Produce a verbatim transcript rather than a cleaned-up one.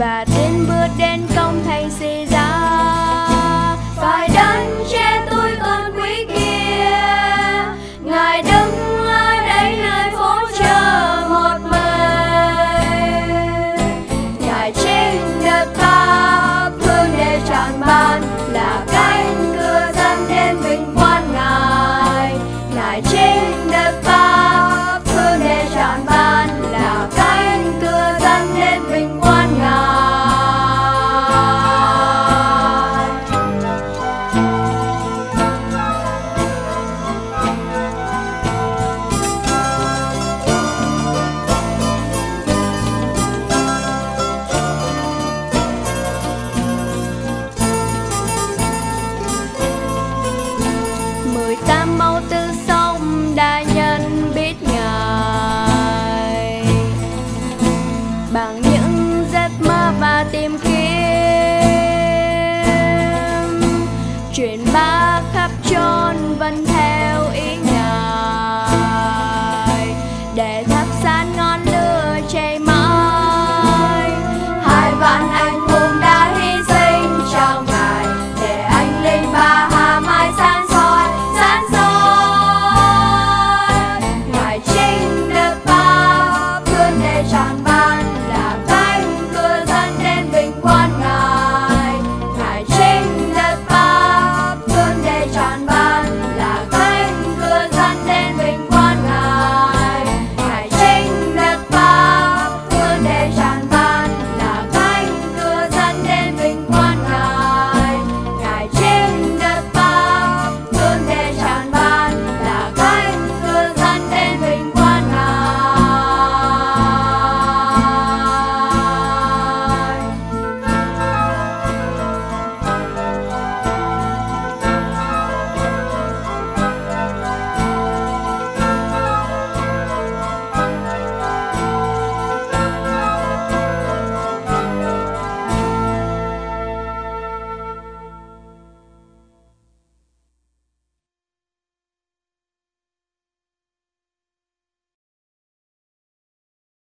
và tiến bước đến công thành xì ra. Phải đấng che tôi tôn quý kia, Ngài đứng ở đây nơi phố chờ một mình. Ngài chính Đức Tháp thương để tràn ban, là cánh cửa dẫn đến vinh quang Ngài. Ngài chính Đức Tháp thương để tràn ban, là cánh cửa dẫn đến vinh quang Ngài. Mười tám máu tươi sông đã nhận biết Ngài, bằng những giấc mơ và tìm kiếm, truyền bá khắp chốn vẫn